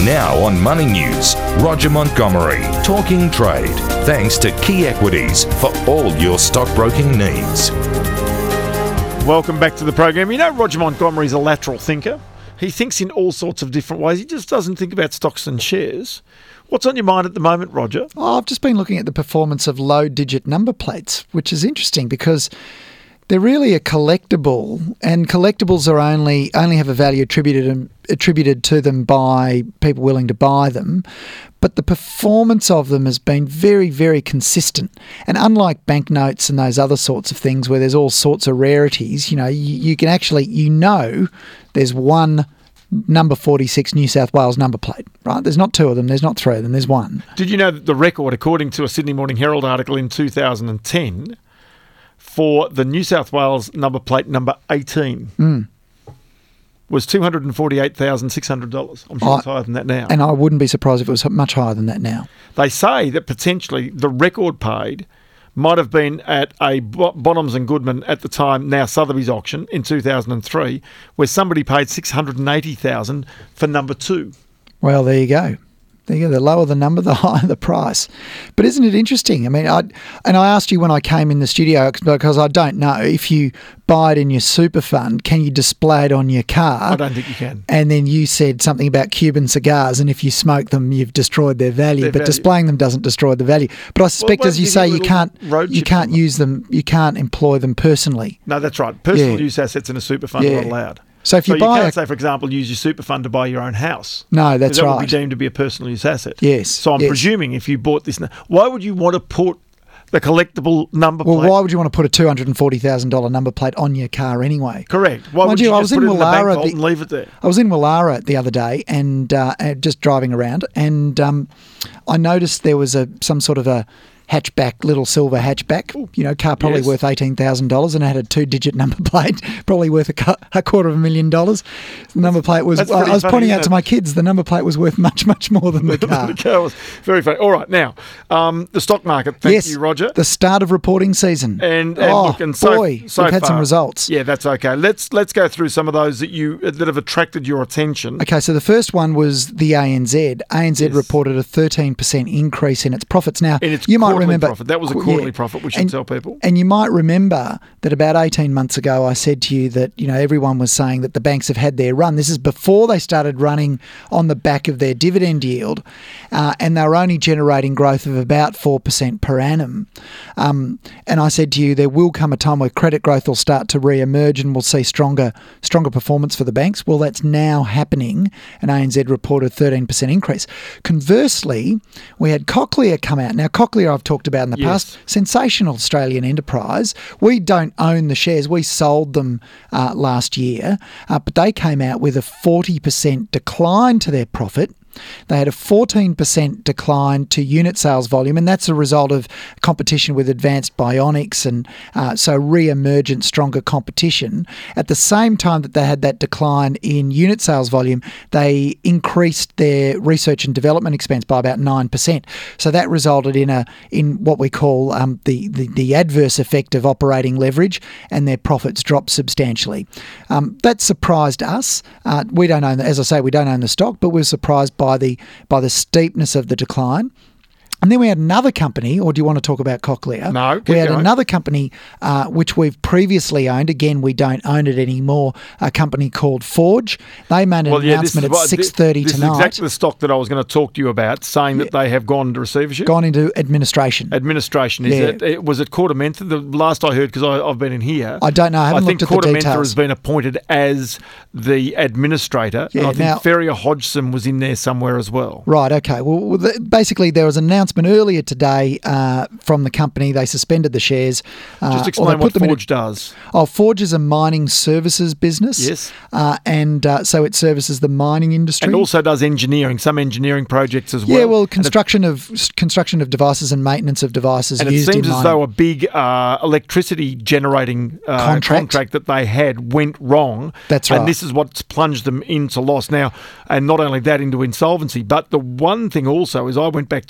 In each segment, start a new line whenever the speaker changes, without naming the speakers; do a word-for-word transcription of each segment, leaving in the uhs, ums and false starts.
Now on Money News, Roger Montgomery talking trade. Thanks to Key Equities for all your stockbroking needs.
Welcome back to the program. You know, Roger Montgomery's a lateral thinker. He thinks in all sorts of different ways. He just doesn't think about stocks and shares. What's on your mind at the moment, Roger?
Oh, I've just been looking at the performance of low-digit number plates, which is interesting because they're really a collectible, and collectibles are only only have a value attributed attributed to them by people willing to buy them. But the performance of them has been very, very consistent. And unlike banknotes and those other sorts of things where there's all sorts of rarities, you know, you, you can actually, you know, there's one number forty-six New South Wales number plate, right? There's not two of them, there's not three of them, there's one.
Did you know that the record, according to a Sydney Morning Herald article in two thousand ten, for the New South Wales number plate number eighteen
mm.
was two hundred forty-eight thousand six hundred dollars. I'm sure
I,
it's higher than that now.
And I wouldn't be surprised if it was much higher than that now.
They say that potentially the record paid might have been at a Bonhams and Goodman at the time, now Sotheby's auction in two thousand three, where somebody paid six hundred eighty thousand dollars for number two.
Well, there you go. There you go. The lower the number, the higher the price. But isn't it interesting? I mean, I and I asked you when I came in the studio because I don't know if you buy it in your super fund, can you display it on your car?
I don't think you can.
And then you said something about Cuban cigars, and if you smoke them, you've destroyed their value.
Their
but
value.
Displaying them doesn't destroy the value. But I suspect,
well,
as you say, you can't you can't use them. You can't employ them personally.
No, that's right. Personal
yeah.
use assets in a super fund
yeah.
are not allowed.
So if you
so
buy
you can't
a,
say, for example, use your super fund to buy your own house.
No, that's
that
right.
That would be deemed to be a personal use asset.
Yes.
So I'm
yes.
presuming if you bought this, why would you want to put the collectible number
well,
plate?
Well, why would you want to put a two hundred forty thousand dollars number plate on your car anyway?
Correct. Why
Mind
would
you,
you
I
just
was
put
in
it in the bank
Willara
vault
the,
and leave it there?
I was in Willara the other day and uh, just driving around, and um, I noticed there was a some sort of a hatchback, little silver hatchback, you know, car probably
yes.
worth eighteen thousand dollars, and it had a two-digit number plate, probably worth a, cu- a quarter of a million dollars. The number plate was,
That's
I, I was
funny,
pointing out
it?
to my kids, the number plate was worth much, much more than the car.
The car was very funny. All right, now, um, the stock market, thank
yes,
you, Roger.
The start of reporting season.
And, and
oh,
look, and so,
boy,
so
we've had
far,
some results.
Yeah, that's okay. Let's let's go through some of those that you that have attracted your attention.
Okay, so the first one was the A N Z. A N Z
yes.
reported a thirteen percent increase in its profits. Now,
in its
you might remember
profit. That was a quarterly yeah. profit, we should
and,
tell people.
And you might remember that about eighteen months ago I said to you that, you know, everyone was saying that the banks have had their run. This is before they started running on the back of their dividend yield, uh, and they were only generating growth of about four percent per annum. Um, and I said to you there will come a time where credit growth will start to re-emerge and we'll see stronger stronger performance for the banks. Well, that's now happening, and A N Z reported a thirteen percent increase. Conversely, we had Cochlear come out. Now, Cochlear I've talked about in the
yes.
past. Sensational Australian enterprise. We don't own the shares. We sold them uh, last year, uh, but they came out with a forty percent decline to their profit. They had a fourteen percent decline to unit sales volume, and that's a result of competition with advanced bionics and uh, so re-emergent, stronger competition. At the same time that they had that decline in unit sales volume, they increased their research and development expense by about nine percent. So that resulted in a in what we call um, the, the, the adverse effect of operating leverage, and their profits dropped substantially. Um, that surprised us. Uh, we don't own, as I say, we don't own the stock, but we're surprised by By the by the steepness of the decline. And then we had another company, or do you want to talk about Cochlear?
No, keep
we had
going.
another company uh, which we've previously owned. Again, we don't own it anymore. A company called Forge. They made an
well, yeah,
announcement at
what,
six thirty
this
tonight.
This is exactly the stock that I was going to talk to you about, saying that yeah. they have gone into receivership.
Gone into administration.
Administration. Is
yeah.
it, it? Was it Quartermenta? The last I heard, because I've been in here.
I don't know. I haven't
I think
looked at the
Quartermenta
details.
has been appointed as the administrator.
Yeah,
and I think
now,
Ferrier Hodgson was in there somewhere as well.
Right, okay. Well, the, basically there was an announcement earlier today Uh, from the company. They suspended the shares. Uh,
Just explain what Forge
a,
does.
Oh, Forge is a mining services business.
Yes.
Uh, and uh, so it services the mining industry.
And also does engineering, some engineering projects as well.
Yeah, well, construction of construction of devices and maintenance of devices
and
used
it
in
seems as
mining.
though a big uh, electricity generating uh,
contract.
contract that they had went wrong.
That's right.
And this is what's plunged them into loss now. And not only that, into insolvency. But the one thing also is I went back two years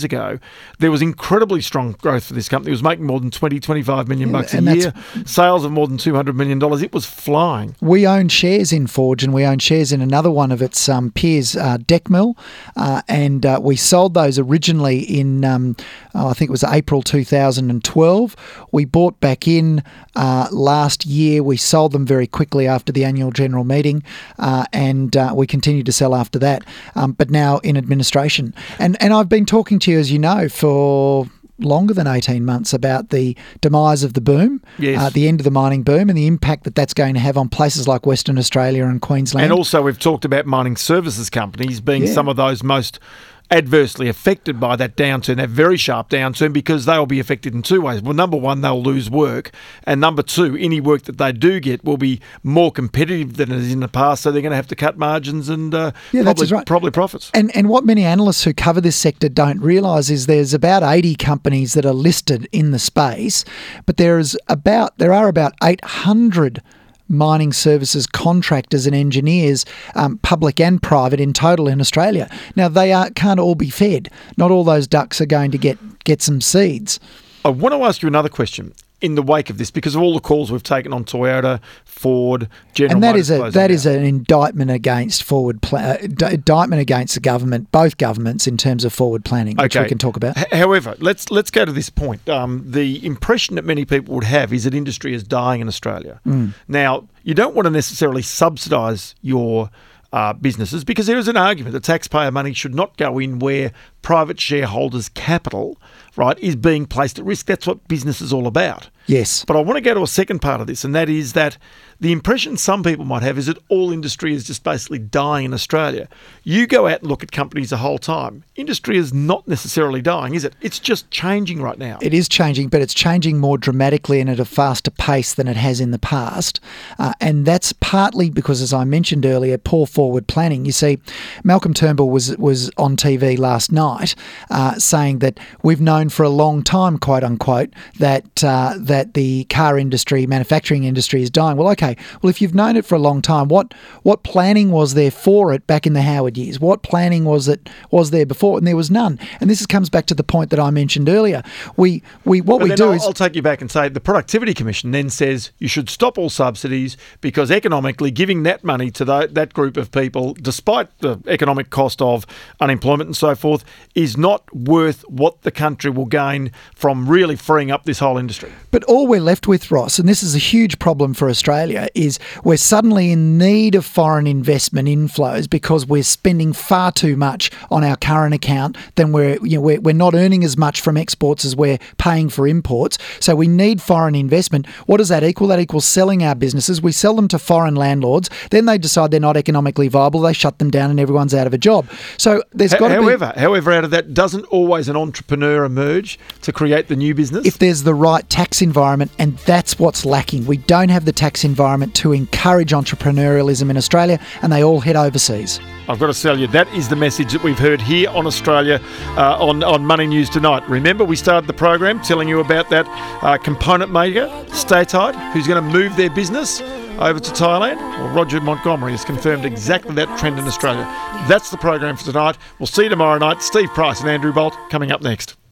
ago, there was incredibly strong growth for this company. It was making more than twenty, twenty-five million bucks a
and
year, sales of more than two hundred million dollars. It was flying.
We own shares in Forge, and we own shares in another one of its um, peers, uh, Decmil, uh, and uh, we sold those originally in, um, oh, I think it was April two thousand twelve. We bought back in uh, last year. We sold them very quickly after the annual general meeting, uh, and uh, we continued to sell after that, um, but now in administration. And, and I've been talking to you, as you know, for longer than eighteen months about the demise of the boom,
yes.
uh, the end of the mining boom, and the impact that that's going to have on places like Western Australia and Queensland.
And also we've talked about mining services companies being
Yeah.
some of those most adversely affected by that downturn, that very sharp downturn, because they'll be affected in two ways. Well, number one, they'll lose work, and number two, any work that they do get will be more competitive than it is in the past, so they're going to have to cut margins and uh,
Yeah,
probably,
that's right.
probably profits.
And and what many analysts who cover this sector don't realise is there's about eighty companies that are listed in the space, but there is about there are about eight hundred mining services contractors and engineers, um, public and private in total in Australia. Now, they are, can't all be fed. Not all those ducks are going to get, get some seeds.
I want to ask you another question in the wake of this, because of all the calls we've taken on Toyota, Ford, General
And that
Motors
is a
closing
that
down.
is an indictment against forward pla- uh, d- indictment against the government, both governments, in terms of forward planning, which we can talk about.
H- However, let's let's go to this point. Um, the impression that many people would have is that industry is dying in Australia.
Mm.
Now, you don't want to necessarily subsidise your uh, businesses, because there is an argument that taxpayer money should not go in where private shareholders' capital, right, is being placed at risk. That's what business is all about.
Yes.
But I want to go to a second part of this, and that is that the impression some people might have is that all industry is just basically dying in Australia. You go out and look at companies the whole time. Industry is not necessarily dying, is it? It's just changing right now.
It is changing, but it's changing more dramatically and at a faster pace than it has in the past. Uh, and that's partly because, as I mentioned earlier, poor forward planning. You see, Malcolm Turnbull was was on T V last night uh, saying that we've known for a long time, quote unquote, that uh, that the car industry, manufacturing industry is dying. Well, okay. Well, if you've known it for a long time, what what planning was there for it back in the Howard years? What planning was it was there before? And there was none. And this comes back to the point that I mentioned earlier. We we what
But
we
then
do
I'll,
is
I'll take you back and say the Productivity Commission then says you should stop all subsidies, because economically giving that money to the, that group of people, despite the economic cost of unemployment and so forth, is not worth what the country will gain from really freeing up this whole industry.
But all we're left with, Ross, and this is a huge problem for Australia, is we're suddenly in need of foreign investment inflows because we're spending far too much on our current account than we're, you know, we're, we're not earning as much from exports as we're paying for imports. So we need foreign investment. What does that equal? That equals selling our businesses. We sell them to foreign landlords. Then they decide they're not economically viable. They shut them down and everyone's out of a job. So there's got to be...
However, however, out of that, doesn't always an entrepreneur emerge to create the new business?
If there's the right tax environment, and that's what's lacking. We don't have the tax environment to encourage entrepreneurialism in Australia, and they all head overseas.
I've got to tell you, that is the message that we've heard here on Australia uh, on, on Money News Tonight. Remember, we started the program telling you about that uh, component maker, Statite, who's going to move their business over to Thailand. Well, Roger Montgomery has confirmed exactly that trend in Australia. That's the program for tonight. We'll see you tomorrow night. Steve Price and Andrew Bolt coming up next.